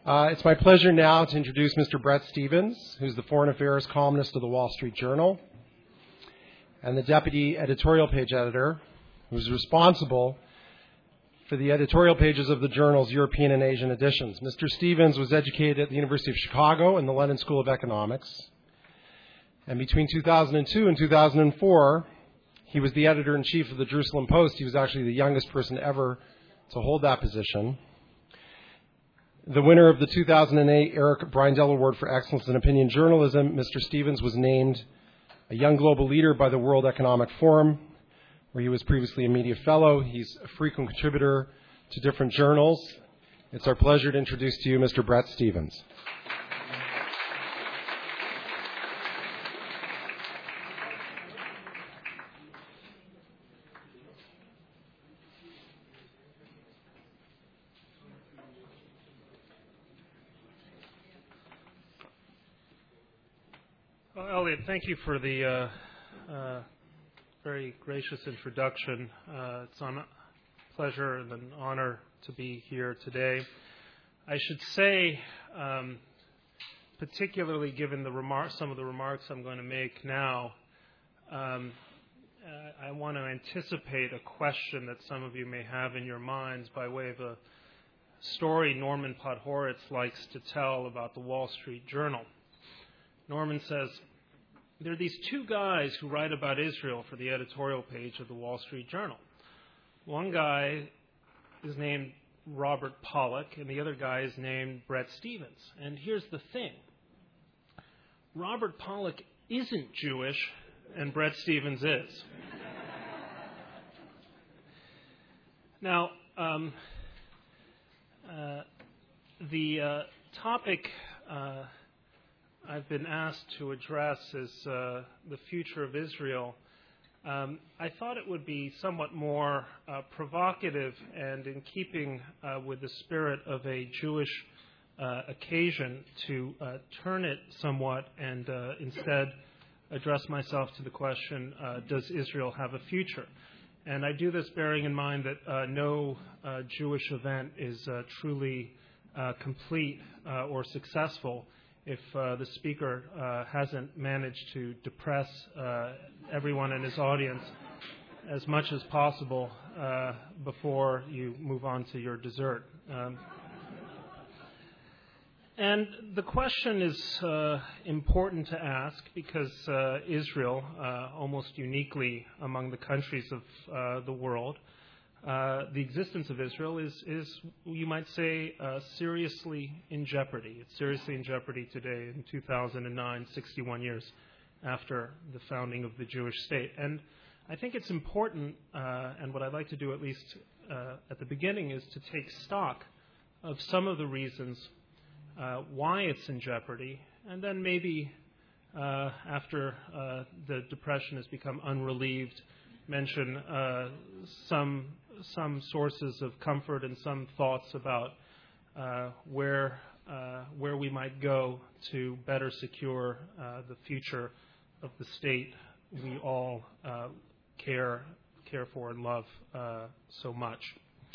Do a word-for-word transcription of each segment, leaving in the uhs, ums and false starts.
Uh, it's my pleasure now to introduce Mister Bret Stephens, who's the Foreign Affairs columnist of the Wall Street Journal and the deputy editorial page editor, who's responsible for the editorial pages of the journal's European and Asian editions. Mister Stephens was educated at the University of Chicago and the London School of Economics. And between two thousand two and two thousand four, he was the editor-in-chief of the Jerusalem Post. He was actually the youngest person ever to hold that position. The winner of the two thousand eight Eric Breindel Award for Excellence in Opinion Journalism, Mister Stephens was named a Young Global Leader by the World Economic Forum, where he was previously a media fellow. He's a frequent contributor to different journals. It's our pleasure to introduce to you Mister Bret Stephens. Well, Elliot, thank you for the uh, uh, very gracious introduction. Uh, it's a pleasure and an honor to be here today. I should say, um, particularly given the remar- some of the remarks I'm going to make now, um, uh, I want to anticipate a question that some of you may have in your minds by way of a story Norman Podhoretz likes to tell about the Wall Street Journal. Norman says, there are these two guys who write about Israel for the editorial page of the Wall Street Journal. One guy is named Robert Pollack, and the other guy is named Bret Stephens. And here's the thing. Robert Pollack isn't Jewish, and Bret Stephens is. Now, um, uh, the uh, topic Uh, I've been asked to address is uh, the future of Israel. Um, I thought it would be somewhat more uh, provocative and in keeping uh, with the spirit of a Jewish uh, occasion to uh, turn it somewhat and uh, instead address myself to the question, uh, does Israel have a future? And I do this bearing in mind that uh, no uh, Jewish event is uh, truly uh, complete uh, or successful if uh, the speaker uh, hasn't managed to depress uh, everyone in his audience as much as possible uh, before you move on to your dessert. Um, and the question is uh, important to ask because uh, Israel, uh, almost uniquely among the countries of uh, the world, Uh, the existence of Israel is, is you might say, uh, seriously in jeopardy. It's seriously in jeopardy today in two thousand nine, sixty-one years after the founding of the Jewish state. And I think it's important, uh, and what I'd like to do at least uh, at the beginning is to take stock of some of the reasons uh, why it's in jeopardy, and then maybe uh, after uh, the depression has become unrelieved, mention uh, some some sources of comfort and some thoughts about uh, where uh, where we might go to better secure uh, the future of the state we all uh, care care for and love uh, so much.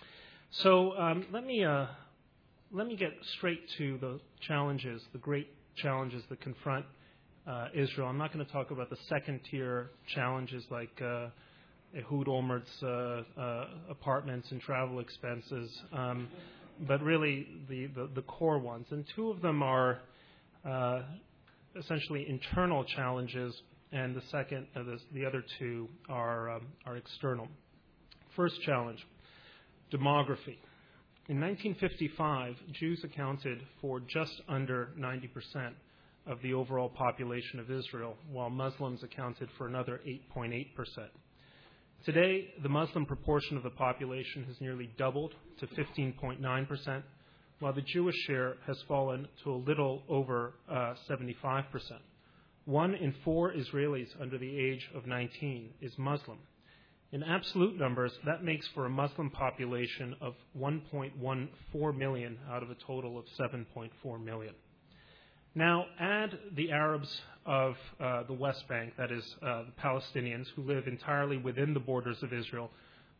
So um, let me uh, let me get straight to the challenges, the great challenges that confront uh, Israel. I'm not going to talk about the second tier challenges like Uh, Ehud Olmert's uh, uh, apartments and travel expenses, um, but really the, the, the core ones. And two of them are uh, essentially internal challenges, and the second, uh, the, the other two are um, are external. First challenge, demography. In nineteen fifty-five, Jews accounted for just under ninety percent of the overall population of Israel, while Muslims accounted for another eight point eight percent. Today, the Muslim proportion of the population has nearly doubled to fifteen point nine percent, while the Jewish share has fallen to a little over uh, seventy-five percent. One in four Israelis under the age of nineteen is Muslim. In absolute numbers, that makes for a Muslim population of one point one four million out of a total of seven point four million. Now, add the Arabs of uh, the West Bank, that is, uh, the Palestinians, who live entirely within the borders of Israel,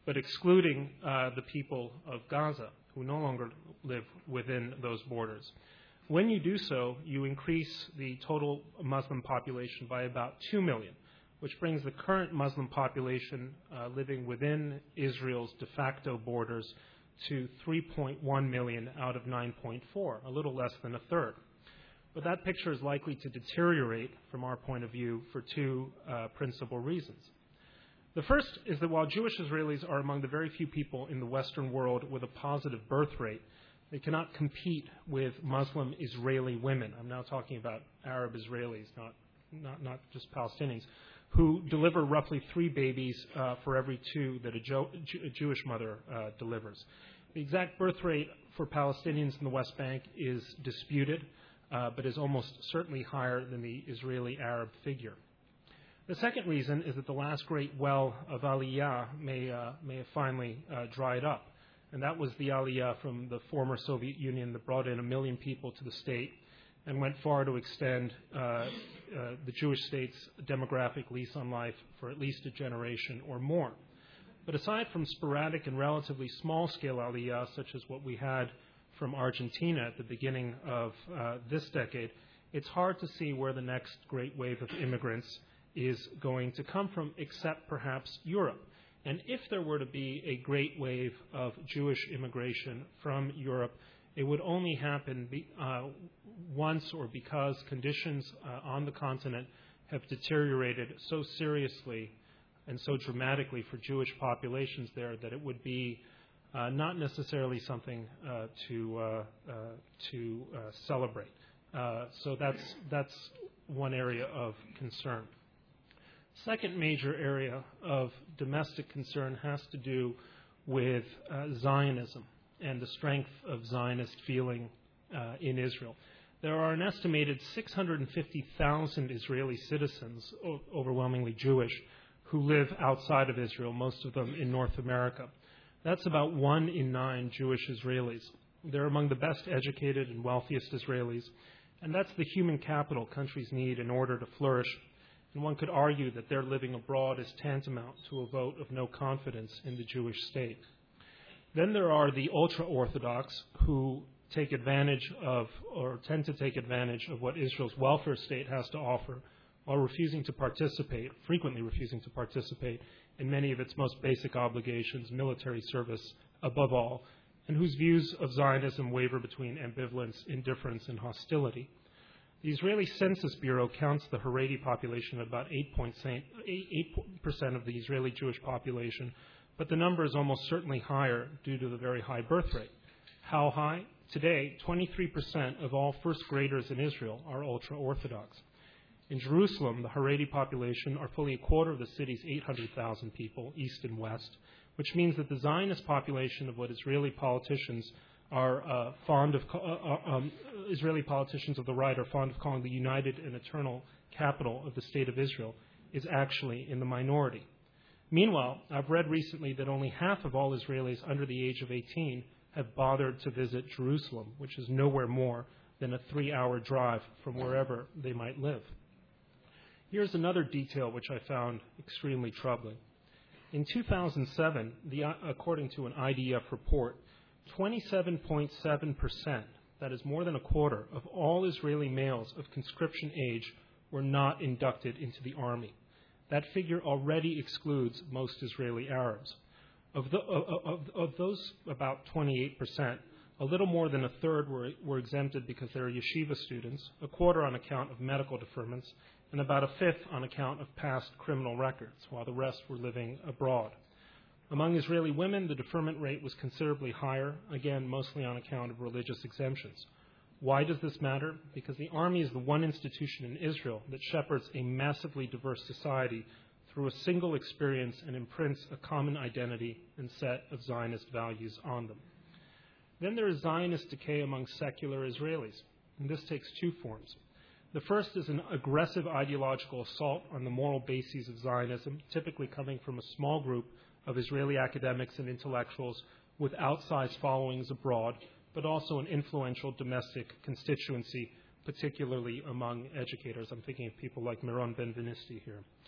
but excluding uh, the people of Gaza, who no longer live within those borders. When you do so, you increase the total Muslim population by about two million, which brings the current Muslim population uh, living within Israel's de facto borders to three point one million out of nine point four, a little less than a third. But that picture is likely to deteriorate from our point of view for two uh, principal reasons. The first is that while Jewish Israelis are among the very few people in the Western world with a positive birth rate, they cannot compete with Muslim Israeli women. I'm now talking about Arab Israelis, not not, not just Palestinians, who deliver roughly three babies uh, for every two that a, jo- a Jewish mother uh, delivers. The exact birth rate for Palestinians in the West Bank is disputed, uh, but is almost certainly higher than the Israeli-Arab figure. The second reason is that the last great well of Aliyah may, uh, may have finally uh, dried up. And that was the Aliyah from the former Soviet Union that brought in a million people to the state and went far to extend uh, uh, the Jewish state's demographic lease on life for at least a generation or more. But aside from sporadic and relatively small-scale Aliyah, such as what we had from Argentina at the beginning of uh, this decade, it's hard to see where the next great wave of immigrants is going to come from, except perhaps Europe. And if there were to be a great wave of Jewish immigration from Europe, it would only happen be, uh, once or because conditions uh, on the continent have deteriorated so seriously and so dramatically for Jewish populations there that it would be uh, not necessarily something uh, to uh, uh, to uh, celebrate. Uh, so that's that's one area of concern. Second major area of domestic concern has to do with uh, Zionism and the strength of Zionist feeling uh, in Israel. There are an estimated six hundred fifty thousand Israeli citizens, o- overwhelmingly Jewish, who live outside of Israel, most of them in North America. That's about one in nine Jewish Israelis. They're among the best educated and wealthiest Israelis, and that's the human capital countries need in order to flourish. And one could argue that their living abroad is tantamount to a vote of no confidence in the Jewish state. Then there are the ultra-Orthodox who take advantage of, or tend to take advantage of what Israel's welfare state has to offer, while refusing to participate, frequently refusing to participate in many of its most basic obligations, military service above all, and whose views of Zionism waver between ambivalence, indifference, and hostility. The Israeli Census Bureau counts the Haredi population at about eight percent of the Israeli Jewish population, but the number is almost certainly higher due to the very high birth rate. How high? Today, twenty-three percent of all first graders in Israel are ultra-Orthodox. In Jerusalem, the Haredi population are fully a quarter of the city's eight hundred thousand people, east and west, which means that the Zionist population of what Israeli politicians are uh, fond of, uh, um, Israeli politicians of the right are fond of calling the united and eternal capital of the State of Israel, is actually in the minority. Meanwhile, I've read recently that only half of all Israelis under the age of eighteen have bothered to visit Jerusalem, which is nowhere more than a three-hour drive from wherever they might live. Here's another detail which I found extremely troubling. In two thousand seven, the, according to an I D F report, twenty-seven point seven percent, that is more than a quarter, of all Israeli males of conscription age were not inducted into the army. That figure already excludes most Israeli Arabs. Of, the, of, of, of those about twenty-eight percent, a little more than a third were, were exempted because they are yeshiva students, a quarter on account of medical deferments, and about a fifth on account of past criminal records, while the rest were living abroad. Among Israeli women, the deferment rate was considerably higher, again, mostly on account of religious exemptions. Why does this matter? Because the army is the one institution in Israel that shepherds a massively diverse society through a single experience and imprints a common identity and set of Zionist values on them. Then there is Zionist decay among secular Israelis, and this takes two forms. The first is an aggressive ideological assault on the moral bases of Zionism, typically coming from a small group of Israeli academics and intellectuals with outsized followings abroad, but also an influential domestic constituency, particularly among educators. I'm thinking of people like Meron Ben-Vinisti here.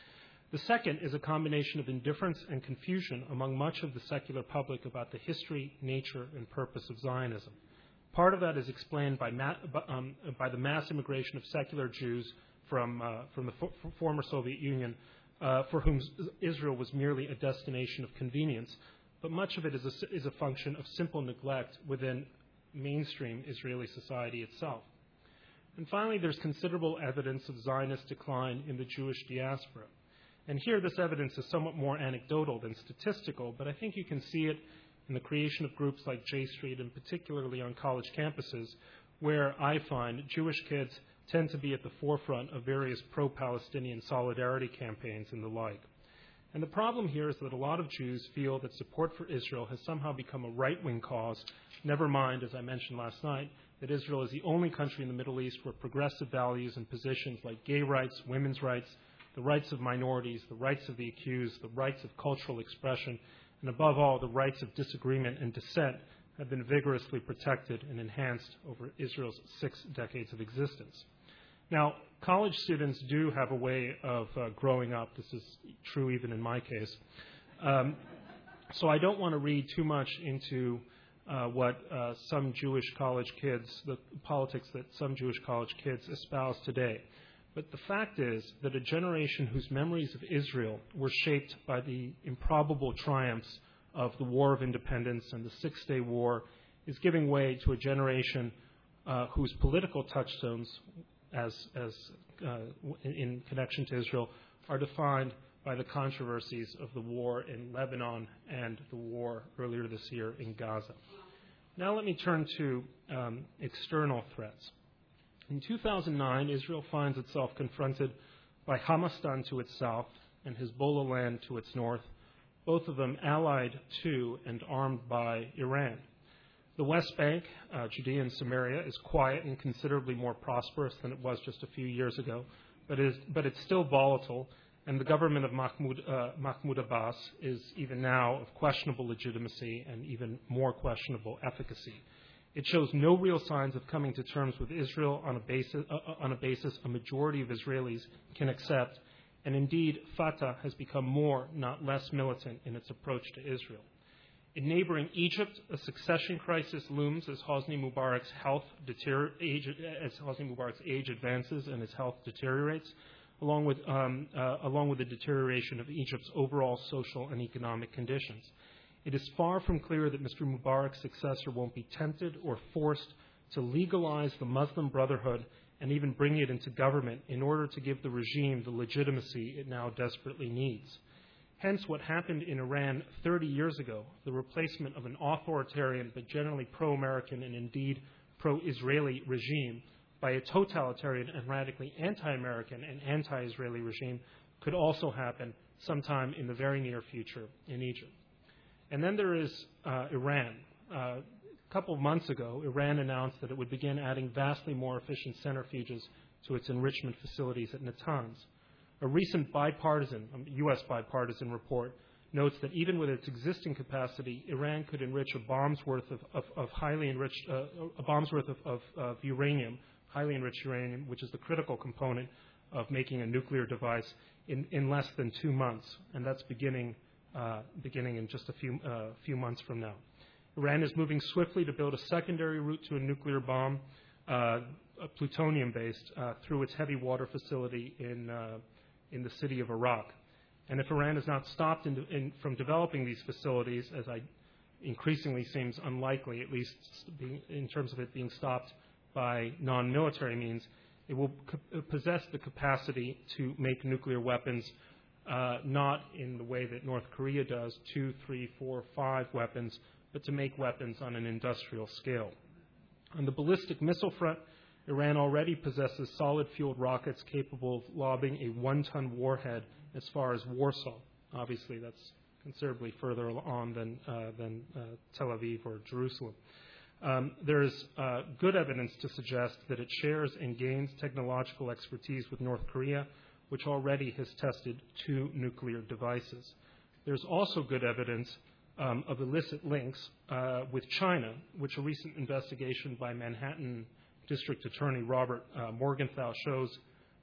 The second is a combination of indifference and confusion among much of the secular public about the history, nature, and purpose of Zionism. Part of that is explained by, ma- um, by the mass immigration of secular Jews from, uh, from the fo- former Soviet Union, uh, for whom Israel was merely a destination of convenience, but much of it is a, is a function of simple neglect within mainstream Israeli society itself. And finally, there's considerable evidence of Zionist decline in the Jewish diaspora. And here this evidence is somewhat more anecdotal than statistical, but I think you can see it in the creation of groups like J Street, and particularly on college campuses, where I find Jewish kids tend to be at the forefront of various pro-Palestinian solidarity campaigns and the like. And the problem here is that a lot of Jews feel that support for Israel has somehow become a right-wing cause, never mind, as I mentioned last night, that Israel is the only country in the Middle East where progressive values and positions like gay rights, women's rights, the rights of minorities, the rights of the accused, the rights of cultural expression, and above all, the rights of disagreement and dissent have been vigorously protected and enhanced over Israel's six decades of existence. Now, college students do have a way of uh, growing up. This is true even in my case. Um, so I don't want to read too much into uh, what uh, some Jewish college kids, the politics that some Jewish college kids espouse today. But the fact is that a generation whose memories of Israel were shaped by the improbable triumphs of the War of Independence and the Six-Day War is giving way to a generation uh, whose political touchstones, as, as uh, in, in connection to Israel, are defined by the controversies of the war in Lebanon and the war earlier this year in Gaza. Now let me turn to um, external threats. In two thousand nine, Israel finds itself confronted by Hamastan to its south and Hezbollah land to its north, both of them allied to and armed by Iran. The West Bank, uh, Judea and Samaria, is quiet and considerably more prosperous than it was just a few years ago, but, is, but it's still volatile, and the government of Mahmoud, uh, Mahmoud Abbas is even now of questionable legitimacy and even more questionable efficacy. It shows no real signs of coming to terms with Israel on a basis, uh, on a, basis a majority of Israelis can accept, and indeed Fatah has become more, not less militant in its approach to Israel. In neighboring Egypt, a succession crisis looms as Hosni Mubarak's health deterior- age, as Hosni Mubarak's age advances and his health deteriorates, along with um, uh, along with the deterioration of Egypt's overall social and economic conditions. It is far from clear that Mister Mubarak's successor won't be tempted or forced to legalize the Muslim Brotherhood and even bring it into government in order to give the regime the legitimacy it now desperately needs. Hence, what happened in Iran thirty years ago, the replacement of an authoritarian but generally pro-American and indeed pro-Israeli regime by a totalitarian and radically anti-American and anti-Israeli regime, could also happen sometime in the very near future in Egypt. And then there is uh, Iran. Uh, a couple of months ago, Iran announced that it would begin adding vastly more efficient centrifuges to its enrichment facilities at Natanz. A recent bipartisan, um, U S bipartisan report notes that even with its existing capacity, Iran could enrich a bomb's worth of, of, of highly enriched, uh, a bomb's worth of, of, of uranium, highly enriched uranium, which is the critical component of making a nuclear device, in, in less than two months, and that's beginning uh, beginning in just a few uh, few months from now. Iran is moving swiftly to build a secondary route to a nuclear bomb, uh, plutonium-based, uh, through its heavy water facility in uh, in the city of Iraq. And if Iran is not stopped in, in, from developing these facilities, as I increasingly seems unlikely, at least being, in terms of it being stopped by non-military means, it will co- possess the capacity to make nuclear weapons, uh, not in the way that North Korea does, two, three, four, five weapons, but to make weapons on an industrial scale. On the ballistic missile front, Iran already possesses solid-fueled rockets capable of lobbing a one-ton warhead as far as Warsaw. Obviously, that's considerably further on than, uh, than uh, Tel Aviv or Jerusalem. Um, there is uh, good evidence to suggest that it shares and gains technological expertise with North Korea, which already has tested two nuclear devices. There's also good evidence um, of illicit links uh, with China, which a recent investigation by Manhattan District Attorney Robert uh, Morgenthau shows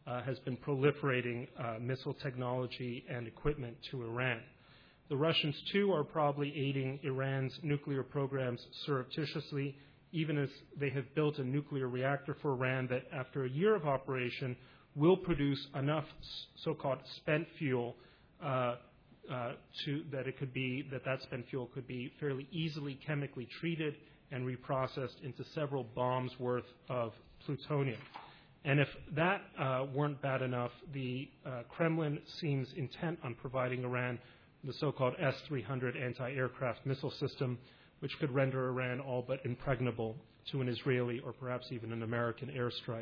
uh, has been proliferating uh, missile technology and equipment to Iran. The Russians, too, are probably aiding Iran's nuclear programs surreptitiously, even as they have built a nuclear reactor for Iran that, after a year of operation, will produce enough so-called spent fuel uh, uh, to, that it could be that that spent fuel could be fairly easily chemically treated and reprocessed into several bombs worth of plutonium. And if that uh, weren't bad enough, the uh, Kremlin seems intent on providing Iran the so-called S three hundred anti-aircraft missile system, which could render Iran all but impregnable to an Israeli or perhaps even an American airstrike.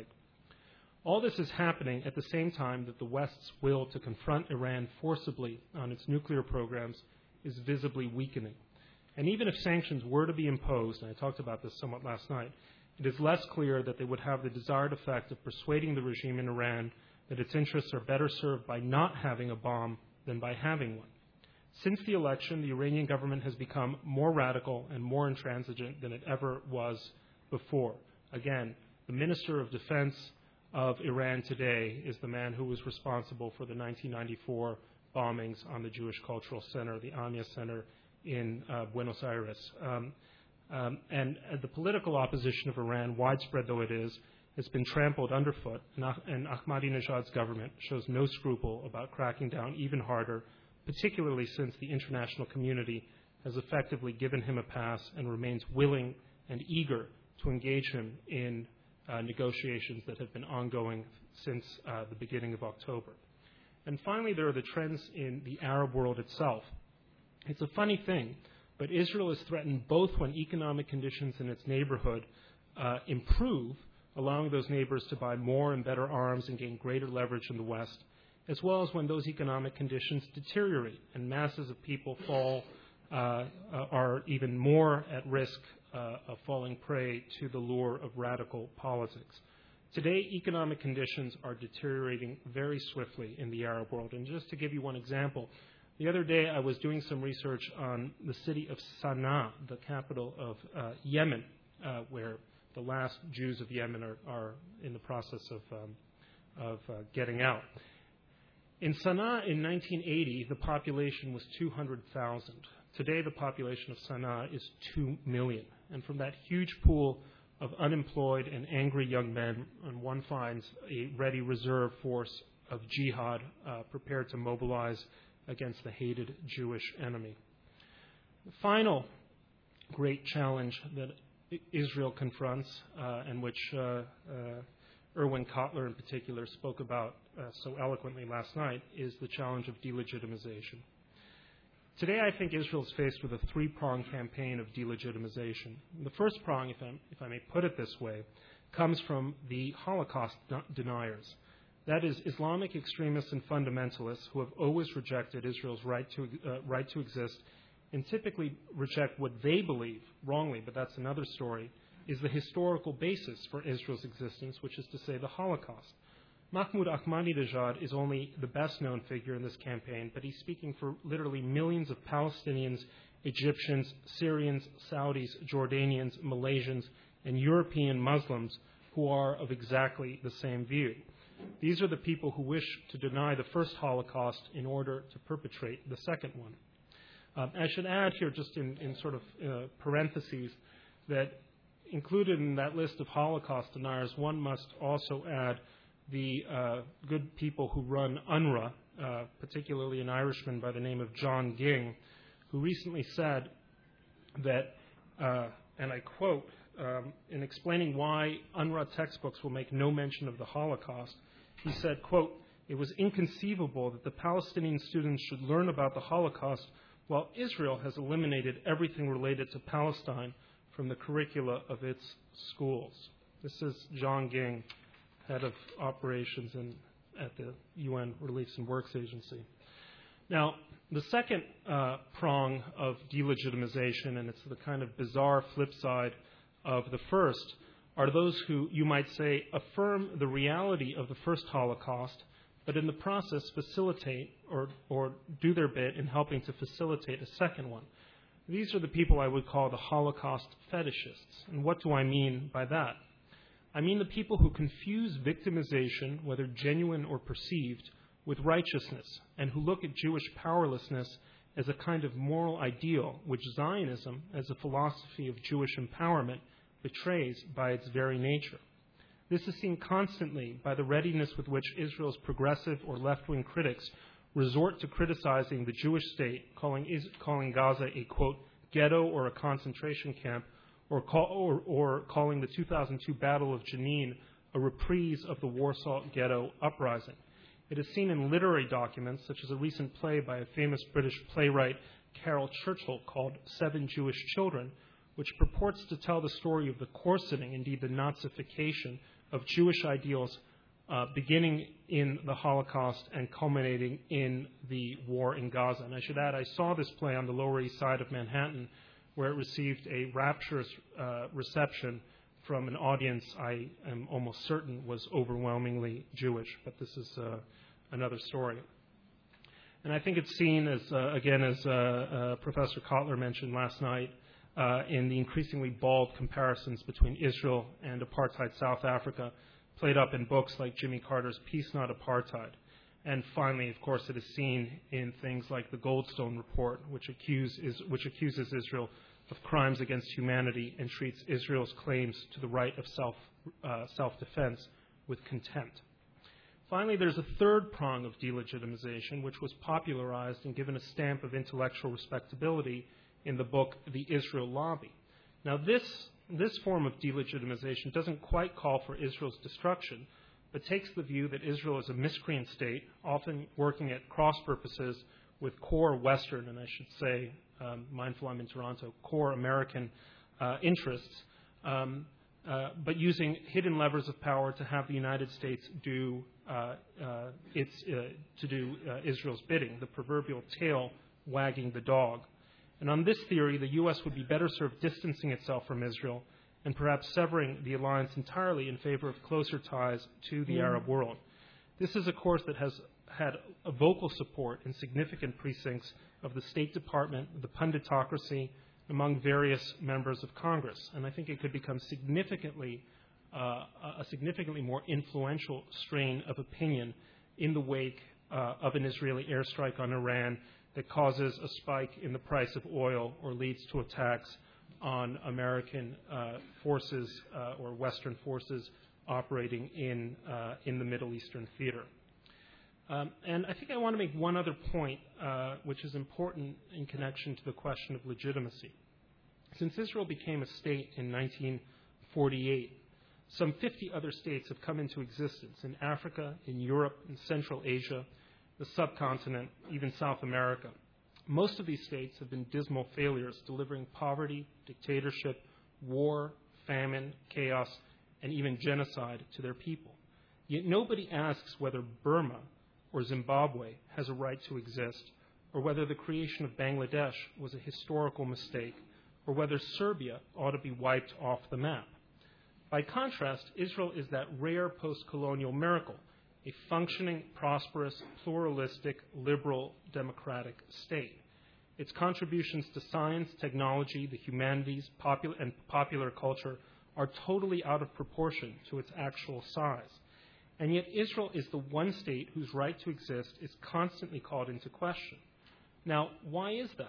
All this is happening at the same time that the West's will to confront Iran forcibly on its nuclear programs is visibly weakening. And even if sanctions were to be imposed, and I talked about this somewhat last night, it is less clear that they would have the desired effect of persuading the regime in Iran that its interests are better served by not having a bomb than by having one. Since the election, the Iranian government has become more radical and more intransigent than it ever was before. Again, the Minister of Defense of Iran today is the man who was responsible for the nineteen ninety-four bombings on the Jewish Cultural Center, the Anya Center in uh, Buenos Aires. Um, um, and uh, the political opposition of Iran, widespread though it is, has been trampled underfoot, and, uh, and Ahmadinejad's government shows no scruple about cracking down even harder, particularly since the international community has effectively given him a pass and remains willing and eager to engage him in uh, negotiations that have been ongoing since uh, the beginning of October. And finally, there are the trends in the Arab world itself. It's a funny thing, but Israel is threatened both when economic conditions in its neighborhood uh, improve, allowing those neighbors to buy more and better arms and gain greater leverage in the West, as well as when those economic conditions deteriorate and masses of people fall, uh, uh, are even more at risk uh, of falling prey to the lure of radical politics. Today, economic conditions are deteriorating very swiftly in the Arab world. And just to give you one example, the other day I was doing some research on the city of Sana'a, the capital of uh, Yemen, uh, where the last Jews of Yemen are, are in the process of, um, of uh, getting out. In Sana'a in nineteen eighty, the population was two hundred thousand. Today, the population of Sana'a is two million. And from that huge pool of unemployed and angry young men, and one finds a ready reserve force of jihad uh, prepared to mobilize against the hated Jewish enemy. The final great challenge that Israel confronts, uh, and which uh, uh, Erwin Kotler in particular spoke about uh, so eloquently last night, is the challenge of delegitimization. Today, I think Israel is faced with a three-pronged campaign of delegitimization. The first prong, if, I'm, if I may put it this way, comes from the Holocaust deniers. That is, Islamic extremists and fundamentalists who have always rejected Israel's right to, uh, right to exist, and typically reject what they believe, wrongly, but that's another story, is the historical basis for Israel's existence, which is to say the Holocaust. Mahmoud Ahmadinejad is only the best-known figure in this campaign, but he's speaking for literally millions of Palestinians, Egyptians, Syrians, Saudis, Jordanians, Malaysians, and European Muslims who are of exactly the same view. These are the people who wish to deny the first Holocaust in order to perpetrate the second one. Um, I should add here, just in, in sort of uh, parentheses, that included in that list of Holocaust deniers, one must also add the uh, good people who run UNRWA, uh, particularly an Irishman by the name of John Ging, who recently said that, uh, and I quote, um, in explaining why UNRWA textbooks will make no mention of the Holocaust, he said, quote, "It was inconceivable that the Palestinian students should learn about the Holocaust while Israel has eliminated everything related to Palestine from the curricula of its schools." This is John Ging, head of operations in, at the U N Relief and Works Agency. Now, the second uh, prong of delegitimization, and it's the kind of bizarre flip side of the first, are those who, you might say, affirm the reality of the first Holocaust, but in the process facilitate or, or do their bit in helping to facilitate a second one. These are the people I would call the Holocaust fetishists. And what do I mean by that? I mean the people who confuse victimization, whether genuine or perceived, with righteousness, and who look at Jewish powerlessness as a kind of moral ideal, which Zionism, as a philosophy of Jewish empowerment, betrays by its very nature. This is seen constantly by the readiness with which Israel's progressive or left-wing critics resort to criticizing the Jewish state, calling, is, calling Gaza a, quote, ghetto or a concentration camp, or, call, or, or calling the two thousand two Battle of Jenin a reprise of the Warsaw Ghetto Uprising. It is seen in literary documents, such as a recent play by a famous British playwright, Caryl Churchill, called Seven Jewish Children, which purports to tell the story of the coarsening, indeed the Nazification, of Jewish ideals uh, beginning in the Holocaust and culminating in the war in Gaza. And I should add, I saw this play on the Lower East Side of Manhattan, where it received a rapturous uh, reception from an audience I am almost certain was overwhelmingly Jewish, but this is uh, another story. And I think it's seen as, uh, again, as uh, uh, Professor Kotler mentioned last night, uh, in the increasingly bald comparisons between Israel and apartheid South Africa, played up in books like Jimmy Carter's Peace Not Apartheid. And finally, of course, it is seen in things like the Goldstone Report, which, accuse, is, which accuses Israel of crimes against humanity and treats Israel's claims to the right of self, uh, self-defense with contempt. Finally, there's a third prong of delegitimization, which was popularized and given a stamp of intellectual respectability in the book The Israel Lobby. Now, this, this form of delegitimization doesn't quite call for Israel's destruction, but takes the view that Israel is a miscreant state, often working at cross purposes with core Western, and I should say, um, mindful I'm in Toronto, core American uh, interests, um, uh, but using hidden levers of power to have the United States do uh, uh, its uh, to do uh, Israel's bidding, the proverbial tail wagging the dog. And on this theory, the U S would be better served distancing itself from Israel and perhaps severing the alliance entirely in favor of closer ties to the mm. Arab world. This is a course that has had a vocal support in significant precincts of the State Department, the punditocracy, among various members of Congress. And I think it could become significantly, uh, a significantly more influential strain of opinion in the wake uh, of an Israeli airstrike on Iran that causes a spike in the price of oil or leads to attacks on American uh, forces uh, or Western forces operating in, uh, in the Middle Eastern theater. Um, and I think I want to make one other point, uh, which is important in connection to the question of legitimacy. Since Israel became a state in nineteen forty-eight, some fifty other states have come into existence in Africa, in Europe, in Central Asia, the subcontinent, even South America. Most of these states have been dismal failures, delivering poverty, dictatorship, war, famine, chaos, and even genocide to their people. Yet nobody asks whether Burma or Zimbabwe has a right to exist, or whether the creation of Bangladesh was a historical mistake, or whether Serbia ought to be wiped off the map. By contrast, Israel is that rare post-colonial miracle, a functioning, prosperous, pluralistic, liberal, democratic state. Its contributions to science, technology, the humanities, popular, and popular culture are totally out of proportion to its actual size. And yet Israel is the one state whose right to exist is constantly called into question. Now, why is that?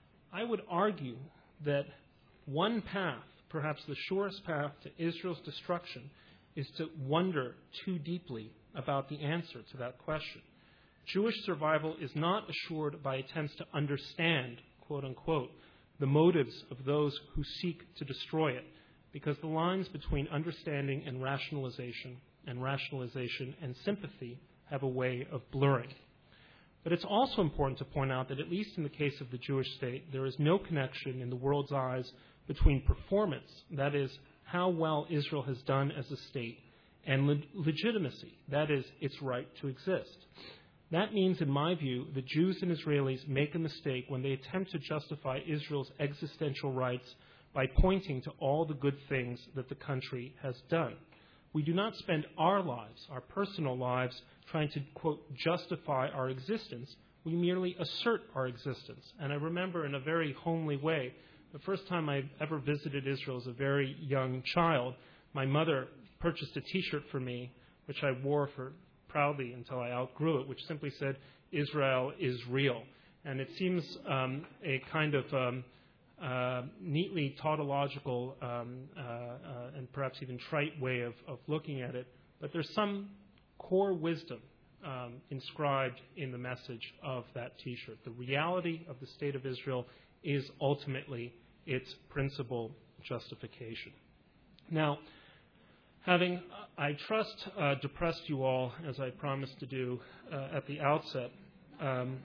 I would argue that one path, perhaps the surest path to Israel's destruction, is to wonder too deeply about the answer to that question. Jewish survival is not assured by attempts to understand, quote unquote, the motives of those who seek to destroy it, because the lines between understanding and rationalization and rationalization and sympathy have a way of blurring. But it's also important to point out that at least in the case of the Jewish state, there is no connection in the world's eyes between performance, that is, how well Israel has done as a state, and le- legitimacy, that is, its right to exist. That means, in my view, that Jews and Israelis make a mistake when they attempt to justify Israel's existential rights by pointing to all the good things that the country has done. We do not spend our lives, our personal lives, trying to, quote, justify our existence. We merely assert our existence. And I remember in a very homely way, the first time I ever visited Israel as a very young child, my mother purchased a T-shirt for me, which I wore for proudly until I outgrew it, which simply said, "Israel is real." And it seems um, a kind of um, uh, neatly tautological um, uh, uh, and perhaps even trite way of, of looking at it, but there's some core wisdom um, inscribed in the message of that T-shirt. The reality of the state of Israel is ultimately its principal justification. Now, having, I trust, uh, depressed you all, as I promised to do uh, at the outset, um,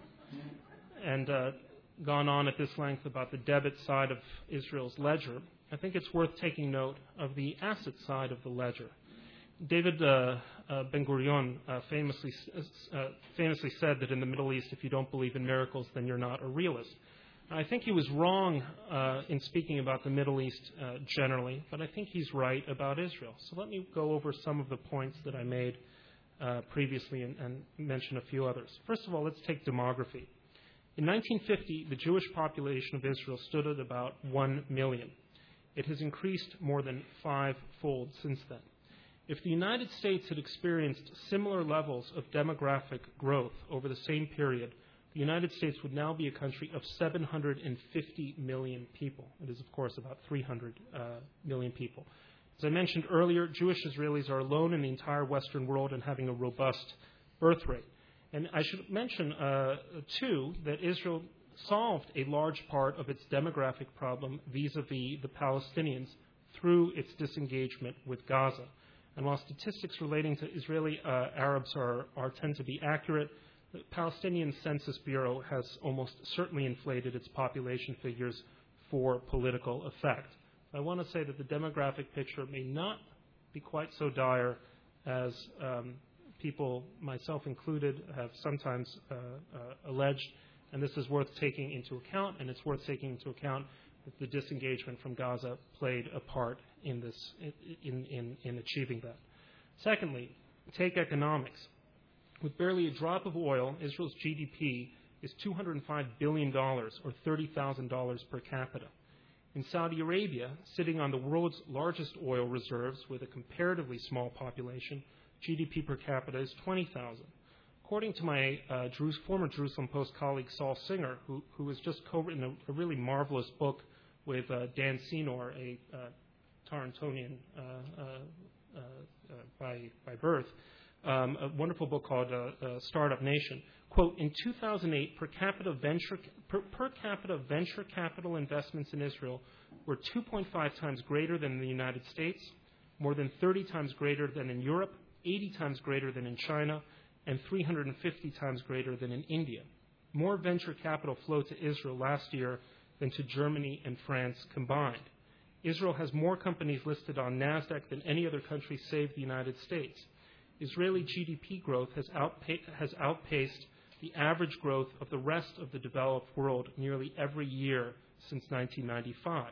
and uh, gone on at this length about the debit side of Israel's ledger, I think it's worth taking note of the asset side of the ledger. David uh, uh, Ben-Gurion uh, famously, uh, famously said that in the Middle East, if you don't believe in miracles, then you're not a realist. I think he was wrong uh, in speaking about the Middle East uh, generally, but I think he's right about Israel. So let me go over some of the points that I made uh, previously and, and mention a few others. First of all, let's take demography. In nineteen fifty, the Jewish population of Israel stood at about one million. It has increased more than five-fold since then. If the United States had experienced similar levels of demographic growth over the same period, the United States would now be a country of seven hundred fifty million people. It is, of course, about three hundred uh, million people. As I mentioned earlier, Jewish Israelis are alone in the entire Western world in having a robust birth rate. And I should mention, uh, too, that Israel solved a large part of its demographic problem vis-a-vis the Palestinians through its disengagement with Gaza. And while statistics relating to Israeli uh, Arabs are, are tend to be accurate, the Palestinian Census Bureau has almost certainly inflated its population figures for political effect. I want to say that the demographic picture may not be quite so dire as um, people, myself included, have sometimes uh, uh, alleged, and this is worth taking into account, and it's worth taking into account that the disengagement from Gaza played a part in this, in, in, in achieving that. Secondly, take economics. With barely a drop of oil, Israel's G D P is two hundred five billion dollars, or thirty thousand dollars per capita. In Saudi Arabia, sitting on the world's largest oil reserves with a comparatively small population, G D P per capita is twenty thousand dollars. According to my uh, Jeru- former Jerusalem Post colleague Saul Singer, who, who has just co-written a, a really marvelous book with uh, Dan Senor, a uh, Torontonian uh, uh, uh, uh, by, by birth, um, a wonderful book called uh, uh, Startup Nation. Quote, in two thousand eight, per capita venture per, per capita venture capital investments in Israel were two point five times greater than in the United States, more than thirty times greater than in Europe, eighty times greater than in China, and three hundred fifty times greater than in India. More venture capital flowed to Israel last year than to Germany and France combined. Israel has more companies listed on NASDAQ than any other country save the United States. Israeli G D P growth has, outpa- has outpaced the average growth of the rest of the developed world nearly every year since nineteen ninety-five.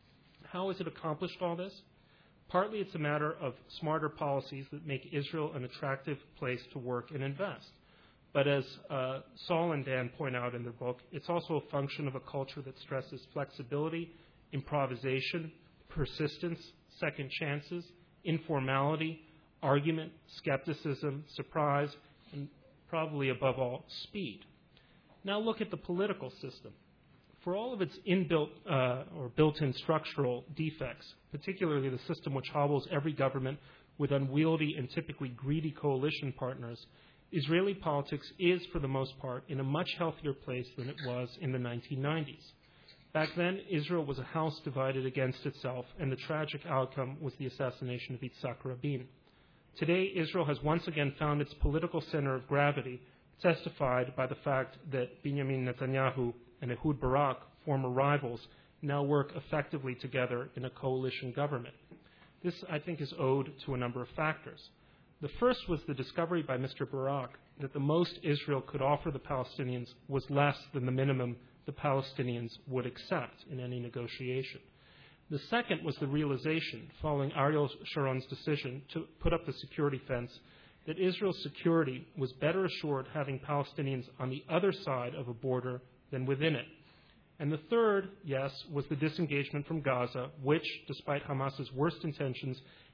How has it accomplished all this? Partly it's a matter of smarter policies that make Israel an attractive place to work and invest. But as uh, Saul and Dan point out in their book, it's also a function of a culture that stresses flexibility, improvisation, persistence, second chances, informality, argument, skepticism, surprise, and probably above all, speed. Now look at the political system. For all of its inbuilt uh, or built-in structural defects, particularly the system which hobbles every government with unwieldy and typically greedy coalition partners, Israeli politics is, for the most part, in a much healthier place than it was in the nineteen nineties. Back then, Israel was a house divided against itself, and the tragic outcome was the assassination of Yitzhak Rabin. Today, Israel has once again found its political center of gravity, testified by the fact that Benjamin Netanyahu and Ehud Barak, former rivals, now work effectively together in a coalition government. This, I think, is owed to a number of factors. The first was the discovery by Mister Barak that the most Israel could offer the Palestinians was less than the minimum the Palestinians would accept in any negotiation. The second was the realization, following Ariel Sharon's decision to put up the security fence, that Israel's security was better assured having Palestinians on the other side of a border than within it. And the third, yes, was the disengagement from Gaza, which, despite Hamas's worst intentions,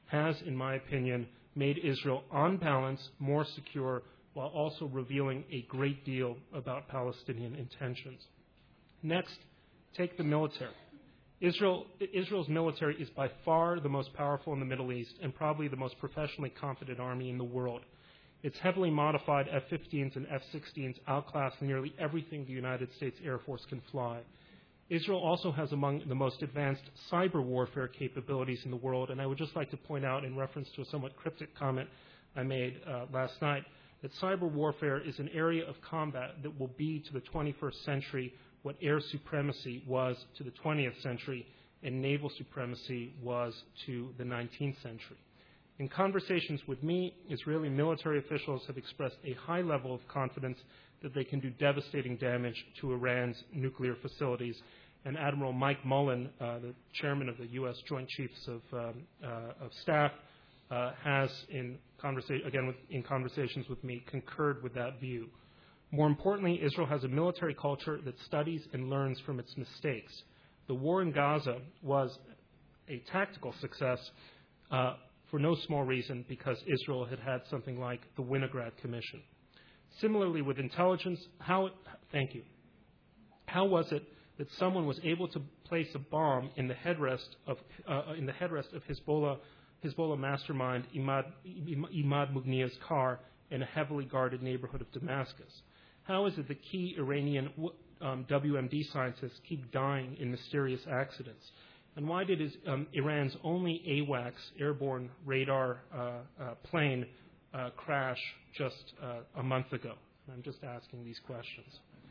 has, in my opinion, made Israel, on balance, more secure, while also revealing a great deal about Palestinian intentions. Next, take the military. Israel, Israel's military is by far the most powerful in the Middle East and probably the most professionally competent army in the world. Its heavily modified F fifteens and F sixteens outclass nearly everything the United States Air Force can fly. Israel also has among the most advanced cyber warfare capabilities in the world, and I would just like to point out, in reference to a somewhat cryptic comment I made uh, last night, that cyber warfare is an area of combat that will be to the twenty-first century what air supremacy was to the twentieth century and naval supremacy was to the nineteenth century. In conversations with me, Israeli military officials have expressed a high level of confidence that they can do devastating damage to Iran's nuclear facilities. And Admiral Mike Mullen, uh, the chairman of the U S Joint Chiefs of, um, uh, of Staff, uh, has, in conversa- again with, in conversations with me, concurred with that view. More importantly, Israel has a military culture that studies and learns from its mistakes. The war in Gaza was a tactical success uh, for no small reason, because Israel had had something like the Winograd Commission. Similarly, with intelligence, how, thank you, how was it that someone was able to place a bomb in the headrest of, uh, in the headrest of Hezbollah, Hezbollah mastermind Imad, Imad Mughniya's car in a heavily guarded neighborhood of Damascus? How is it that key Iranian um, W M D scientists keep dying in mysterious accidents? And why did his, um, Iran's only AWACS, airborne radar uh, uh, plane, uh, crash just uh, a month ago? I'm just asking these questions.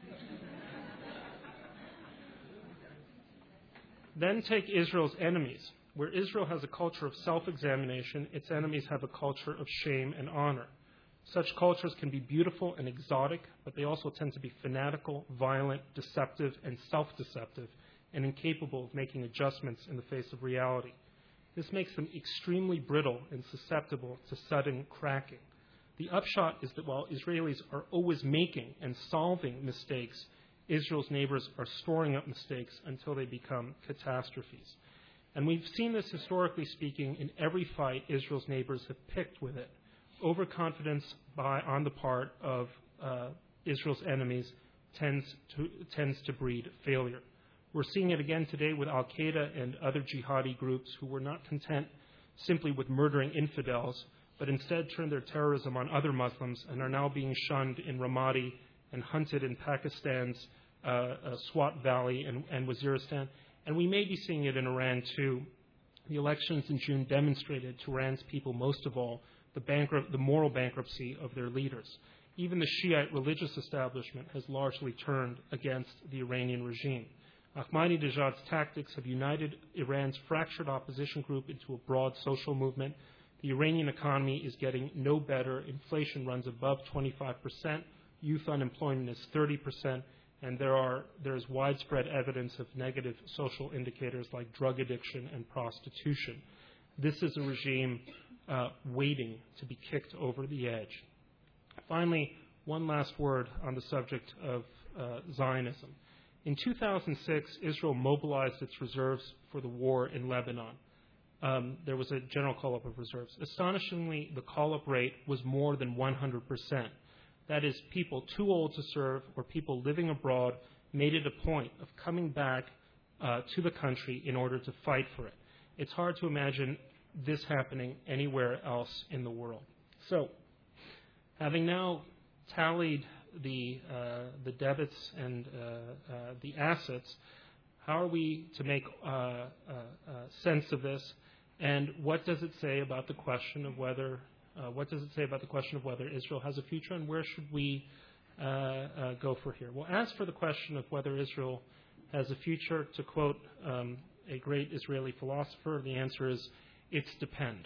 Then take Israel's enemies. Where Israel has a culture of self-examination, its enemies have a culture of shame and honor. Such cultures can be beautiful and exotic, but they also tend to be fanatical, violent, deceptive, and self-deceptive, and incapable of making adjustments in the face of reality. This makes them extremely brittle and susceptible to sudden cracking. The upshot is that while Israelis are always making and solving mistakes, Israel's neighbors are storing up mistakes until they become catastrophes. And we've seen this, historically speaking, in every fight Israel's neighbors have picked with it. Overconfidence by, on the part of uh, Israel's enemies tends to, tends to breed failure. We're seeing it again today with Al-Qaeda and other jihadi groups who were not content simply with murdering infidels, but instead turned their terrorism on other Muslims and are now being shunned in Ramadi and hunted in Pakistan's uh, uh, Swat Valley and, and Waziristan. And we may be seeing it in Iran too. The elections in June demonstrated to Iran's people, most of all, the, bankrupt, the moral bankruptcy of their leaders. Even the Shiite religious establishment has largely turned against the Iranian regime. Ahmadinejad's tactics have united Iran's fractured opposition group into a broad social movement. The Iranian economy is getting no better. Inflation runs above twenty-five percent. Youth unemployment is thirty percent. And there are there is widespread evidence of negative social indicators like drug addiction and prostitution. This is a regime uh, waiting to be kicked over the edge. Finally, one last word on the subject of uh, Zionism. In two thousand six, Israel mobilized its reserves for the war in Lebanon. Um, there was a general call-up of reserves. Astonishingly, the call-up rate was more than one hundred percent. That is, people too old to serve or people living abroad made it a point of coming back uh, to the country in order to fight for it. It's hard to imagine this happening anywhere else in the world. So, having now tallied the uh, the debits and uh, uh, the assets, how are we to make uh, uh, uh, sense of this? And what does it say about the question of whether uh, what does it say about the question of whether Israel has a future, and where should we uh, uh, go for here? Well, as for the question of whether Israel has a future, to quote um, a great Israeli philosopher, the answer is it's depend.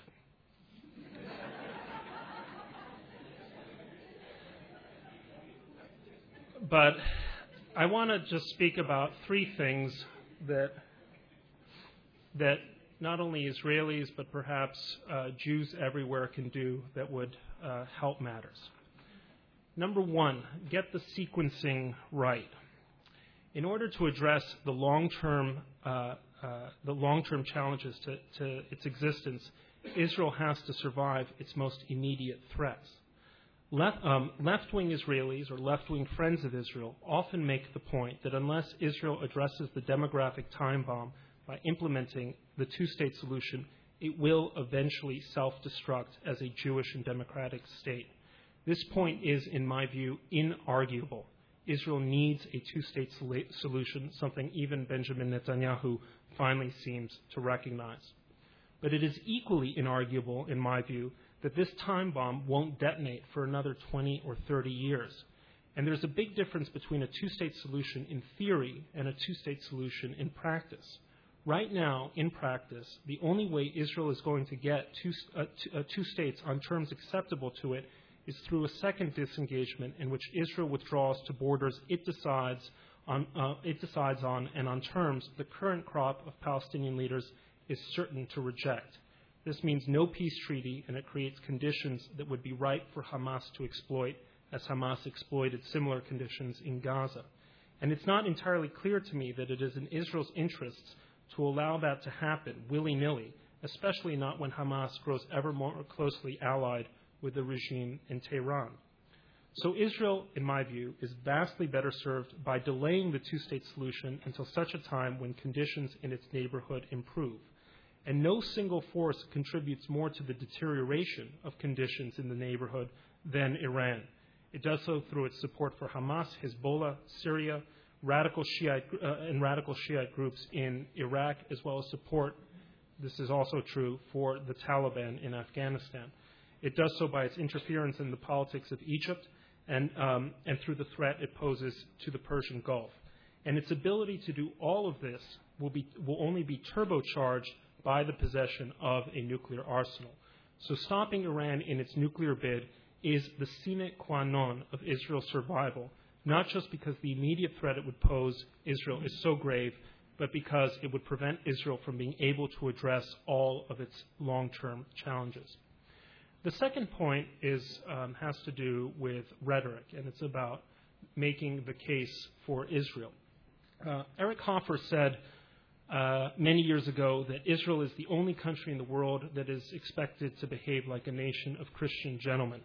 But I want to just speak about three things that that not only Israelis but perhaps uh, Jews everywhere can do that would uh, help matters. Number one, get the sequencing right. In order to address the long-term uh, uh, the long-term challenges to, to its existence, Israel has to survive its most immediate threats. Left, um, left-wing Israelis or left-wing friends of Israel often make the point that unless Israel addresses the demographic time bomb by implementing the two-state solution, it will eventually self-destruct as a Jewish and democratic state. This point is, in my view, inarguable. Israel needs a two-state solution, something even Benjamin Netanyahu finally seems to recognize. But it is equally inarguable, in my view, that this time bomb won't detonate for another twenty or thirty years. And there's a big difference between a two-state solution in theory and a two-state solution in practice. Right now, in practice, the only way Israel is going to get two, uh, two, uh, two states on terms acceptable to it is through a second disengagement in which Israel withdraws to borders it decides on, uh, it decides on and on terms the current crop of Palestinian leaders is certain to reject. This means no peace treaty, and it creates conditions that would be ripe for Hamas to exploit, as Hamas exploited similar conditions in Gaza. And it's not entirely clear to me that it is in Israel's interests to allow that to happen willy-nilly, especially not when Hamas grows ever more closely allied with the regime in Tehran. So Israel, in my view, is vastly better served by delaying the two-state solution until such a time when conditions in its neighborhood improve. And no single force contributes more to the deterioration of conditions in the neighborhood than Iran. It does so through its support for Hamas, Hezbollah, Syria, radical Shiite, uh, and radical Shiite groups in Iraq, as well as support, this is also true, for the Taliban in Afghanistan. It does so by its interference in the politics of Egypt and, um, and through the threat it poses to the Persian Gulf. And its ability to do all of this will, be, will only be turbocharged by the possession of a nuclear arsenal. So stopping Iran in its nuclear bid is the sine qua non of Israel's survival, not just because the immediate threat it would pose Israel is so grave, but because it would prevent Israel from being able to address all of its long-term challenges. The second point is, um, has to do with rhetoric, and it's about making the case for Israel. Uh, Eric Hoffer said uh, many years ago that Israel is the only country in the world that is expected to behave like a nation of Christian gentlemen.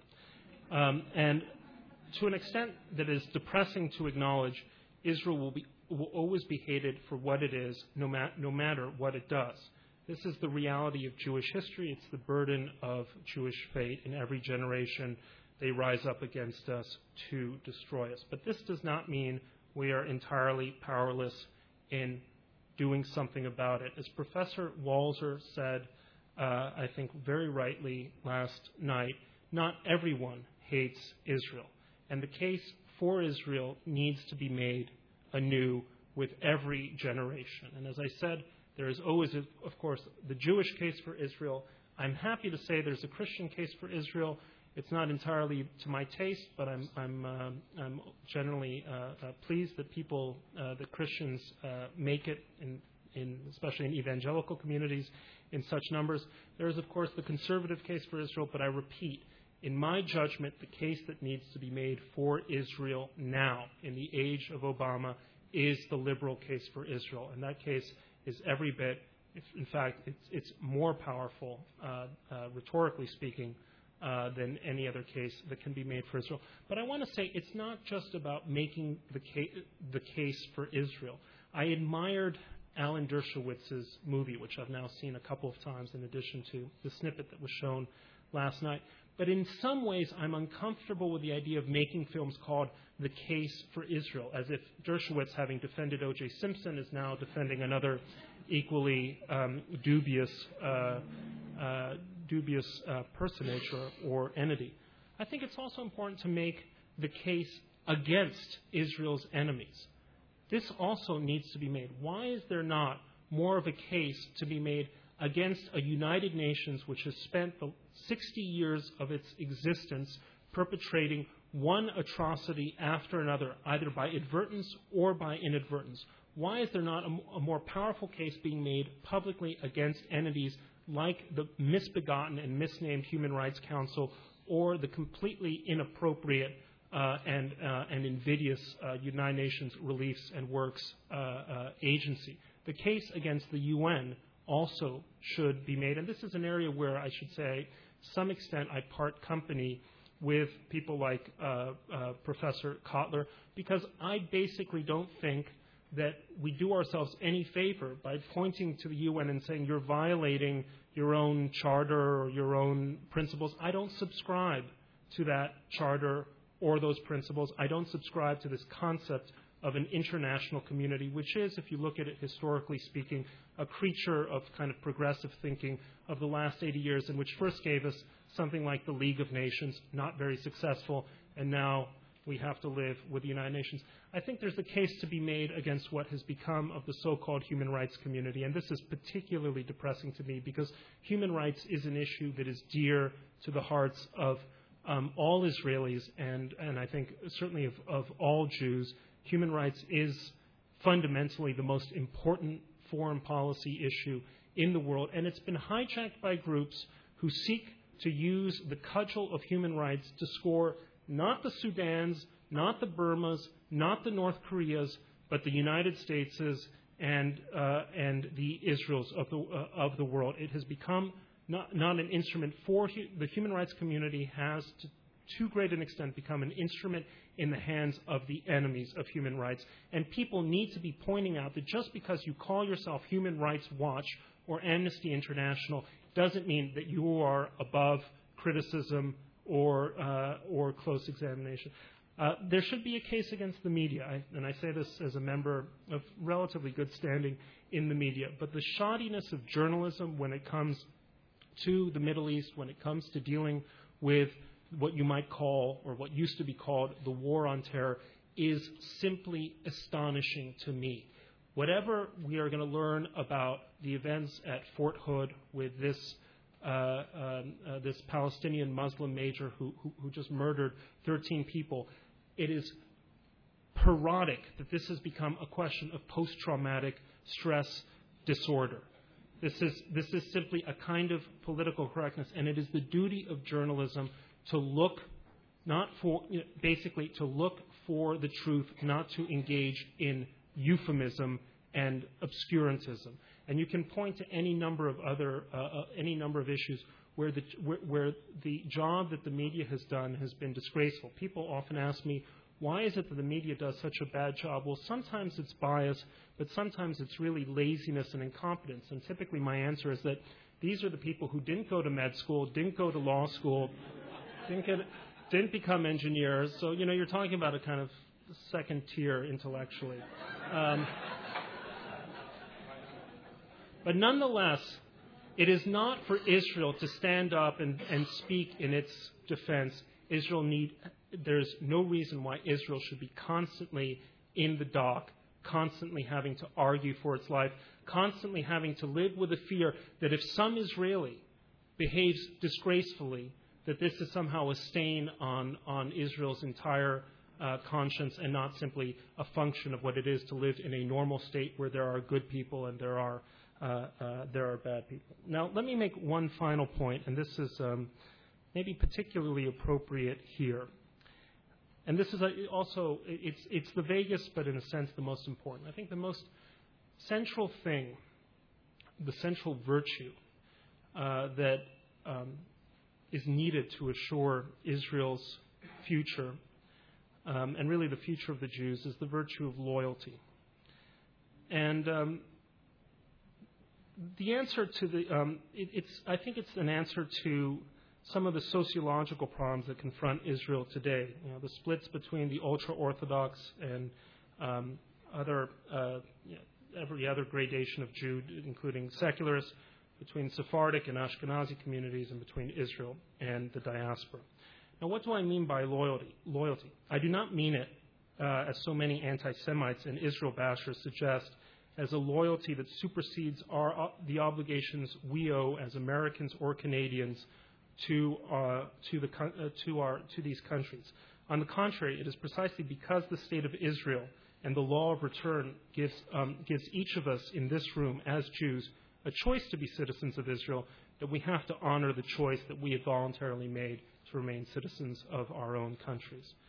Um, and to an extent that is depressing to acknowledge, Israel will, be, will always be hated for what it is, no, ma- no matter what it does. This is the reality of Jewish history. It's the burden of Jewish fate. In every generation, they rise up against us to destroy us. But this does not mean we are entirely powerless in doing something about it. As Professor Walzer said, uh, I think very rightly last night, not everyone hates Israel. And the case for Israel needs to be made anew with every generation. And as I said, there is always, of course, the Jewish case for Israel. I'm happy to say there's a Christian case for Israel. It's not entirely to my taste, but I'm, I'm, uh, I'm generally uh, uh, pleased that people, uh, that Christians uh, make it, in, in, especially in evangelical communities, in such numbers. There is, of course, the conservative case for Israel, but I repeat, in my judgment, the case that needs to be made for Israel now, in the age of Obama, is the liberal case for Israel. And that case is every bit, if, in fact, it's, it's more powerful, uh, uh, rhetorically speaking, uh, than any other case that can be made for Israel. But I want to say it's not just about making the case, the case for Israel. I admired Alan Dershowitz's movie, which I've now seen a couple of times in addition to the snippet that was shown last night. But in some ways, I'm uncomfortable with the idea of making films called The Case for Israel, as if Dershowitz, having defended O J Simpson, is now defending another equally um, dubious uh, uh, dubious uh, personage or, or entity. I think it's also important to make the case against Israel's enemies. This also needs to be made. Why is there not more of a case to be made against a United Nations which has spent the sixty years of its existence perpetrating one atrocity after another, either by advertence or by inadvertence? Why is there not a, a more powerful case being made publicly against entities like the misbegotten and misnamed Human Rights Council or the completely inappropriate uh, and, uh, and invidious uh, United Nations Reliefs and Works uh, uh, Agency? The case against the U N also should be made. And this is an area where I should say, to some extent, I part company with people like uh, uh, Professor Kotler, because I basically don't think that we do ourselves any favor by pointing to the U N and saying you're violating your own charter or your own principles. I don't subscribe to that charter or those principles. I don't subscribe to this concept of an international community, which is, if you look at it historically speaking, a creature of kind of progressive thinking of the last eighty years, and which first gave us something like the League of Nations, not very successful, and now we have to live with the United Nations. I think there's a case to be made against what has become of the so-called human rights community, and this is particularly depressing to me because human rights is an issue that is dear to the hearts of um, all Israelis and, and I think certainly of, of all Jews. Human rights is fundamentally the most important foreign policy issue in the world, and it's been hijacked by groups who seek to use the cudgel of human rights to score not the Sudans, not the Burmas, not the North Koreas, but the United Stateses and uh, and the Israels of the uh, of the world. It has become not not an instrument for hu- the human rights community has to too great an extent become an instrument in the hands of the enemies of human rights. And people need to be pointing out that just because you call yourself Human Rights Watch or Amnesty International doesn't mean that you are above criticism or uh, or close examination. Uh, there should be a case against the media, I, and I say this as a member of relatively good standing in the media, but the shoddiness of journalism when it comes to the Middle East, when it comes to dealing with what you might call, or what used to be called, the war on terror, is simply astonishing to me. Whatever we are going to learn about the events at Fort Hood with this uh, um, uh, this Palestinian Muslim major who, who, who just murdered thirteen people, it is parodic that this has become a question of post-traumatic stress disorder. This is this is simply a kind of political correctness, and it is the duty of journalism to look, not for, you know, basically to look for the truth, not to engage in euphemism and obscurantism. And you can point to any number of other, uh, uh, any number of issues where the where, where the job that the media has done has been disgraceful. People often ask me, why is it that the media does such a bad job? Well, sometimes it's bias, but sometimes it's really laziness and incompetence. And typically my answer is that these are the people who didn't go to med school, didn't go to law school, didn't get, didn't become engineers. So, you know, you're talking about a kind of second tier intellectually. Um, but nonetheless, it is not for Israel to stand up and, and speak in its defense. Israel need, there's no reason why Israel should be constantly in the dock, constantly having to argue for its life, constantly having to live with the fear that if some Israeli behaves disgracefully, that this is somehow a stain on, on Israel's entire uh, conscience and not simply a function of what it is to live in a normal state where there are good people and there are uh, uh, there are bad people. Now, let me make one final point, and this is um, maybe particularly appropriate here. And this is also, it's, it's the vaguest, but in a sense the most important. I think the most central thing, the central virtue uh, that um, is needed to assure Israel's future, um, and really the future of the Jews, is the virtue of loyalty. And um, the answer to the, um, it, it's, I think it's an answer to some of the sociological problems that confront Israel today. You know, the splits between the ultra-Orthodox and um, other, uh, you know, every other gradation of Jew, including secularists, between Sephardic and Ashkenazi communities, and between Israel and the diaspora. Now, what do I mean by loyalty? Loyalty. I do not mean it, uh, as so many anti-Semites and Israel bashers suggest, as a loyalty that supersedes our, uh, the obligations we owe as Americans or Canadians to uh, to the uh, to our to these countries. On the contrary, it is precisely because the state of Israel and the law of return gives um, gives each of us in this room as Jews a choice to be citizens of Israel that we have to honor the choice that we have voluntarily made to remain citizens of our own countries.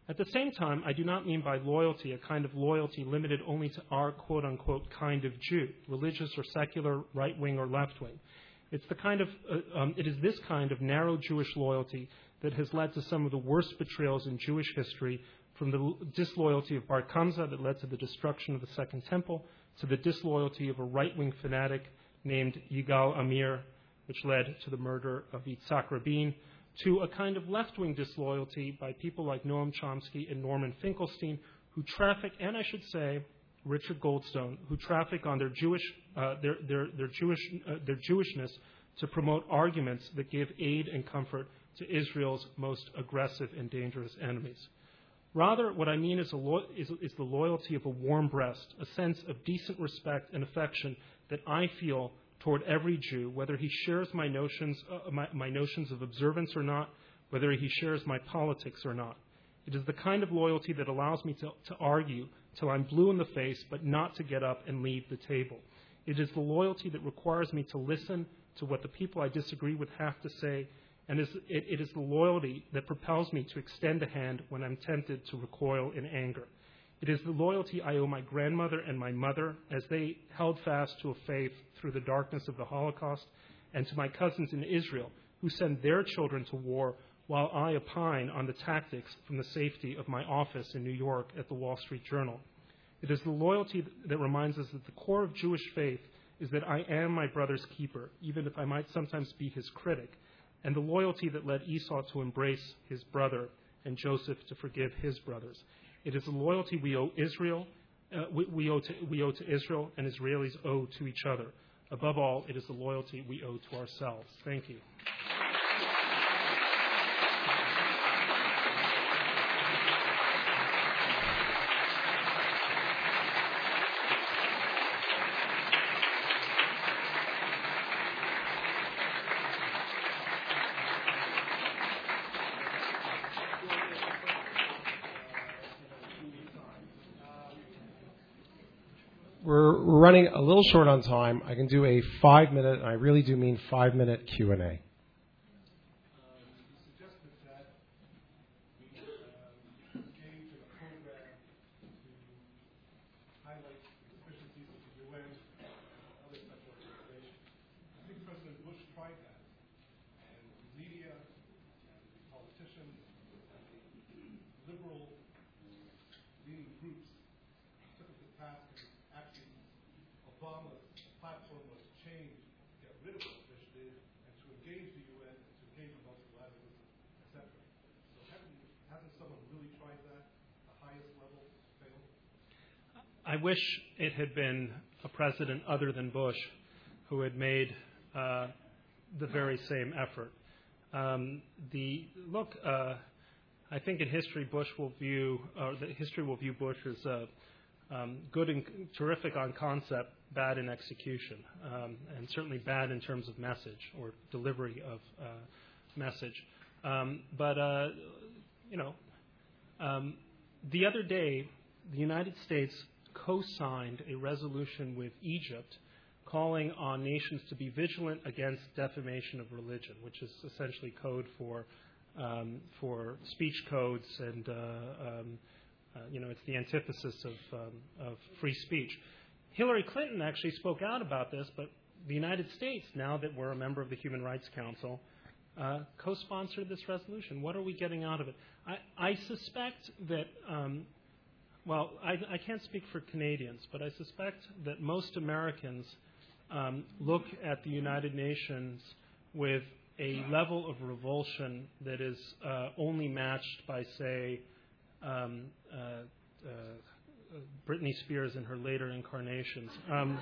At the same time, I do not mean by loyalty a kind of loyalty limited only to our quote-unquote kind of Jew, religious or secular, right-wing or left-wing. It's the kind of, uh, um, it is this kind of narrow Jewish loyalty that has led to some of the worst betrayals in Jewish history, from the disloyalty of Bar Kamsa that led to the destruction of the Second Temple, to the disloyalty of a right-wing fanatic named Yigal Amir, which led to the murder of Yitzhak Rabin, to a kind of left-wing disloyalty by people like Noam Chomsky and Norman Finkelstein, who traffic, and I should say Richard Goldstone, who traffic on their Jewish, uh, their, their, their, Jewish, uh, their Jewishness to promote arguments that give aid and comfort to Israel's most aggressive and dangerous enemies. Rather, what I mean is, a lo- is, is the loyalty of a warm breast, a sense of decent respect and affection that I feel toward every Jew, whether he shares my notions, uh, my, my notions of observance or not, whether he shares my politics or not. It is the kind of loyalty that allows me to, to argue till I'm blue in the face, but not to get up and leave the table. It is the loyalty that requires me to listen to what the people I disagree with have to say, and is, it, it is the loyalty that propels me to extend a hand when I'm tempted to recoil in anger. It is the loyalty I owe my grandmother and my mother as they held fast to a faith through the darkness of the Holocaust, and to my cousins in Israel who send their children to war while I opine on the tactics from the safety of my office in New York at the Wall Street Journal. It is the loyalty that reminds us that the core of Jewish faith is that I am my brother's keeper, even if I might sometimes be his critic, and the loyalty that led Esau to embrace his brother and Joseph to forgive his brothers. It is the loyalty we owe Israel, uh, we, we, owe to, we owe to Israel, and Israelis owe to each other. Above all, it is the loyalty we owe to ourselves. Thank you. We're, we're running a little short on time. I can do a five-minute, and I really do mean five-minute Q and A. Obama's platform was to change, get rid of what Bush did, and to engage the U N, and to engage in multilateralism, et cetera. So hasn't, hasn't someone really tried that? The highest level failed? I wish it had been a president other than Bush who had made uh, the very same effort. Um, the look, uh, I think in history, Bush will view, or the history will view Bush as uh, um, good and terrific on concept, bad in execution, um, and certainly bad in terms of message or delivery of uh, message. Um, but uh, you know, um, the other day, the United States co-signed a resolution with Egypt calling on nations to be vigilant against defamation of religion, which is essentially code for um, for speech codes, and uh, um, uh, you know, it's the antithesis of um, of free speech. Hillary Clinton actually spoke out about this, but the United States, now that we're a member of the Human Rights Council, uh, co-sponsored this resolution. What are we getting out of it? I, I suspect that. Um, Well, I, I can't speak for Canadians, but I suspect that most Americans um, look at the United Nations with a level of revulsion that is uh, only matched by, say, um, uh, uh, Britney Spears in her later incarnations. Um,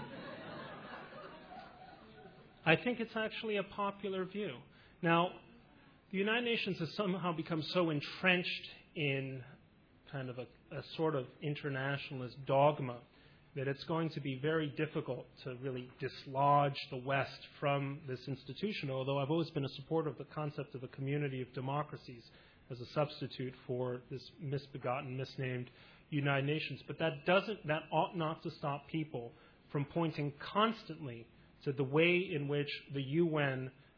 I think it's actually a popular view. Now, the United Nations has somehow become so entrenched in kind of a, a sort of internationalist dogma that it's going to be very difficult to really dislodge the West from this institution, although I've always been a supporter of the concept of a community of democracies as a substitute for this misbegotten, misnamed United Nations. But that doesn't, that ought not to stop people from pointing constantly to the way in which the U N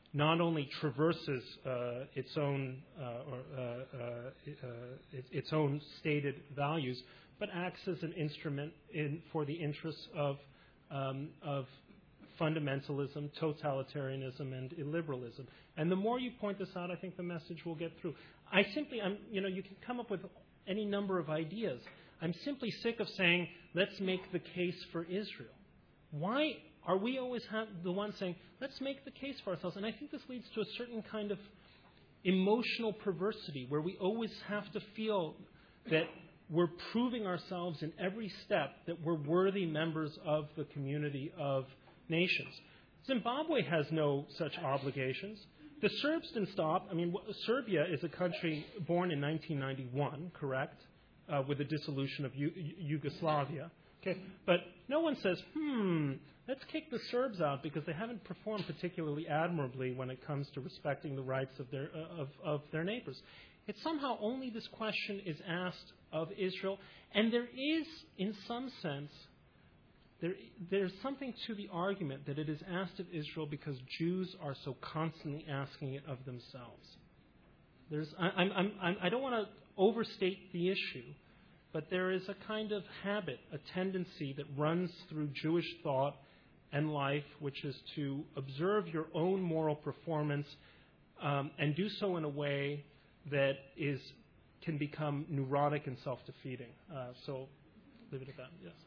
not only traverses uh, its own uh, or uh, uh, uh, its own stated values, but acts as an instrument in, for the interests of um, of fundamentalism, totalitarianism, and illiberalism. And the more you point this out, I think the message will get through. I simply, I'm, you know, you can come up with any number of ideas. I'm simply sick of saying, let's make the case for Israel. Why are we always have the ones saying, let's make the case for ourselves? And I think this leads to a certain kind of emotional perversity where we always have to feel that we're proving ourselves in every step that we're worthy members of the community of nations. Zimbabwe has no such obligations. The Serbs didn't stop. I mean, Serbia is a country born in nineteen ninety-one, correct, uh, with the dissolution of U- Yugoslavia. Okay, but no one says, hmm, let's kick the Serbs out because they haven't performed particularly admirably when it comes to respecting the rights of their uh, of, of their neighbors. It's somehow only this question is asked of Israel, and there is, in some sense, There, there's something to the argument that it is asked of Israel because Jews are so constantly asking it of themselves. There's, I, I'm, I'm, I don't want to overstate the issue, but there is a kind of habit, a tendency that runs through Jewish thought and life, which is to observe your own moral performance um, and do so in a way that is can become neurotic and self-defeating. Uh, so, leave it at that. Yes.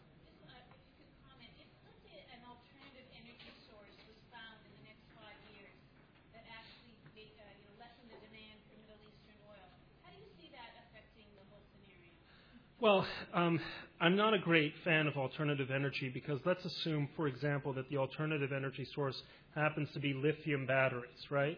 Well, um, I'm not a great fan of alternative energy because let's assume, for example, that the alternative energy source happens to be lithium batteries, right?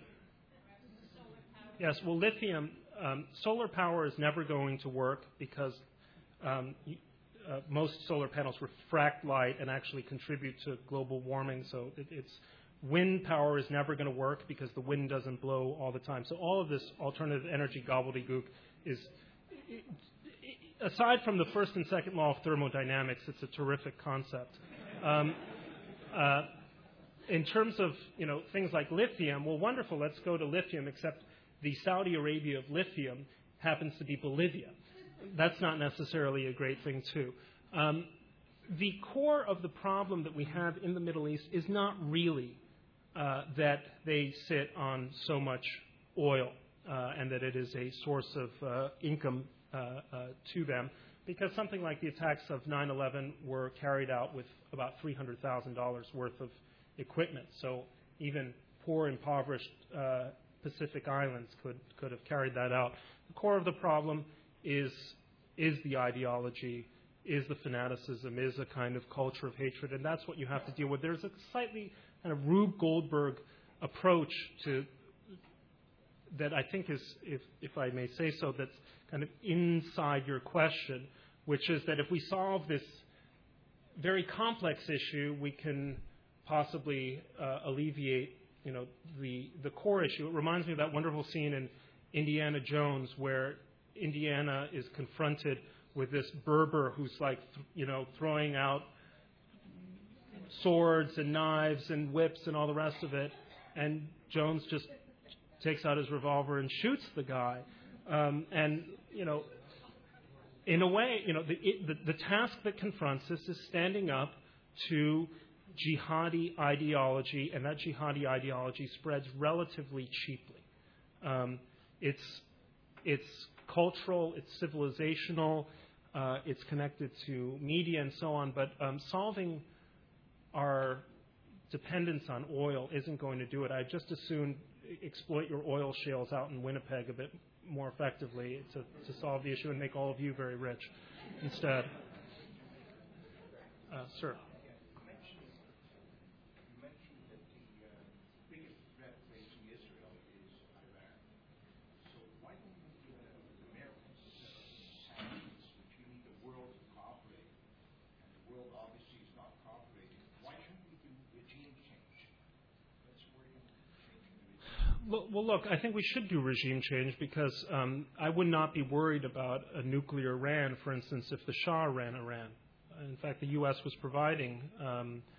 Yes, well, lithium, um, solar power is never going to work because um, uh, most solar panels refract light and actually contribute to global warming. So it, it's wind power is never going to work because the wind doesn't blow all the time. So all of this alternative energy gobbledygook is... It, Aside from the first and second law of thermodynamics, it's a terrific concept. Um, uh, in terms of you know things like lithium, well, wonderful, let's go to lithium, except the Saudi Arabia of lithium happens to be Bolivia. That's not necessarily a great thing, too. Um, the core of the problem that we have in the Middle East is not really uh, that they sit on so much oil uh, and that it is a source of uh, income Uh, uh, to them, because something like the attacks of nine eleven were carried out with about three hundred thousand dollars worth of equipment. So even poor, impoverished uh, Pacific islands could, could have carried that out. The core of the problem is, is the ideology, is the fanaticism, is a kind of culture of hatred, and that's what you have to deal with. There's a slightly kind of Rube Goldberg approach to that I think is, if, if I may say so, that's kind of inside your question, which is that if we solve this very complex issue, we can possibly uh, alleviate, you know, the the core issue. It reminds me of that wonderful scene in Indiana Jones where Indiana is confronted with this Berber who's like, th- you know, throwing out swords and knives and whips and all the rest of it, and Jones just takes out his revolver and shoots the guy. Um, and, you know, in a way, you know, the, it, the, the task that confronts us is standing up to jihadi ideology, and that jihadi ideology spreads relatively cheaply. Um, it's, it's cultural, it's civilizational, uh, it's connected to media and so on, but um, solving our dependence on oil isn't going to do it. I just as soon exploit your oil shales out in Winnipeg a bit more effectively to, to solve the issue and make all of you very rich instead. Uh, sir. You mentioned, you mentioned that the uh, biggest threat facing Israel is Iran. So why don't we give the Americans sanctions, which you need the world to cooperate, and the world obviously is not cooperating? Why shouldn't we do regime change? Let's worry on changing the regime. Well, well, look, I think we should do regime change because um, I would not be worried about a nuclear Iran, for instance, if the Shah ran Iran. In fact, the U S was providing um,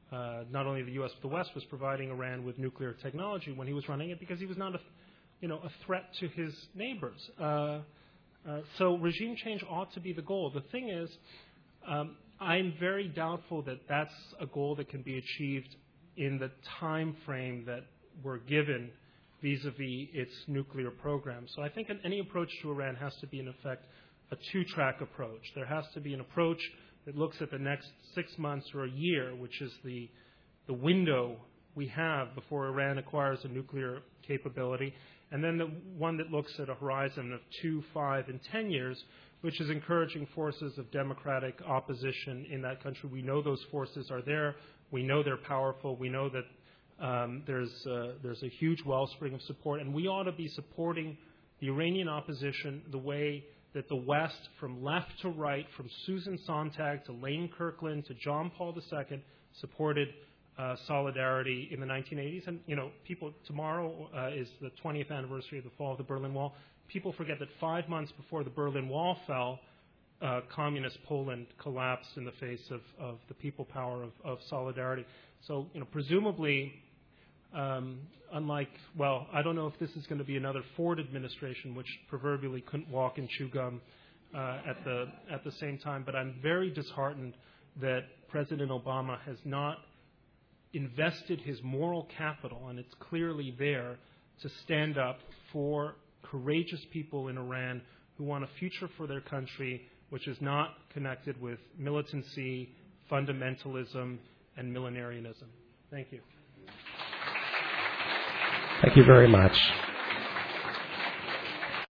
uh, not only the U S but the West was providing Iran with nuclear technology when he was running it because he was not a, you know, a threat to his neighbors. Uh, uh, so regime change ought to be the goal. The thing is, um, I'm very doubtful that that's a goal that can be achieved in the time frame that we're given vis-a-vis its nuclear program. So I think any approach to Iran has to be, in effect, a two-track approach. There has to be an approach that looks at the next six months or a year, which is the, the window we have before Iran acquires a nuclear capability, and then the one that looks at a horizon of two, five, and ten years, which is encouraging forces of democratic opposition in that country. We know those forces are there. We know they're powerful. We know that um, there's, uh, there's a huge wellspring of support, and we ought to be supporting the Iranian opposition the way that the West, from left to right, from Susan Sontag to Lane Kirkland to John Paul the Second, supported uh, solidarity in the nineteen eighties. And, you know, people, tomorrow uh, is the twentieth anniversary of the fall of the Berlin Wall. People forget that five months before the Berlin Wall fell, uh, communist Poland collapsed in the face of, of the people power of, of solidarity. So, you know, presumably, um, unlike, well, I don't know if this is going to be another Ford administration, which proverbially couldn't walk and chew gum uh, at the at the same time, but I'm very disheartened that President Obama has not invested his moral capital, and it's clearly there, to stand up for courageous people in Iran who want a future for their country which is not connected with militancy, fundamentalism, and millenarianism. Thank you. Thank you very much.